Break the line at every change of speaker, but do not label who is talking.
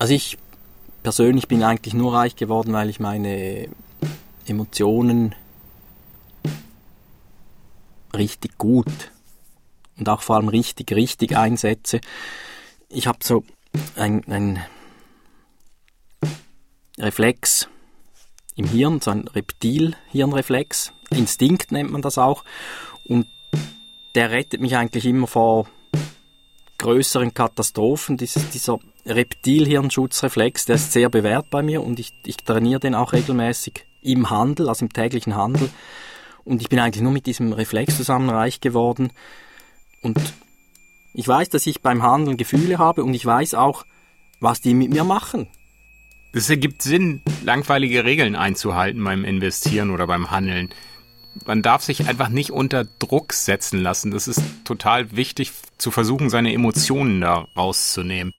Also ich persönlich bin eigentlich nur reich geworden, weil ich meine Emotionen richtig gut und auch vor allem richtig einsetze. Ich habe so ein Reflex im Hirn, so ein Reptil-Hirnreflex, Instinkt nennt man das auch, und der rettet mich eigentlich immer vor größeren Katastrophen. Dieser Reptil-Hirnschutzreflex, der ist sehr bewährt bei mir und ich trainiere den auch regelmäßig im Handel, also im täglichen Handel, und ich bin eigentlich nur mit diesem Reflex zusammen reich geworden. Und ich weiß, dass ich beim Handeln Gefühle habe und ich weiß auch, was die mit mir machen.
Es ergibt Sinn, langweilige Regeln einzuhalten beim Investieren oder beim Handeln. Man darf sich einfach nicht unter Druck setzen lassen. Das ist total wichtig, zu versuchen, seine Emotionen da rauszunehmen.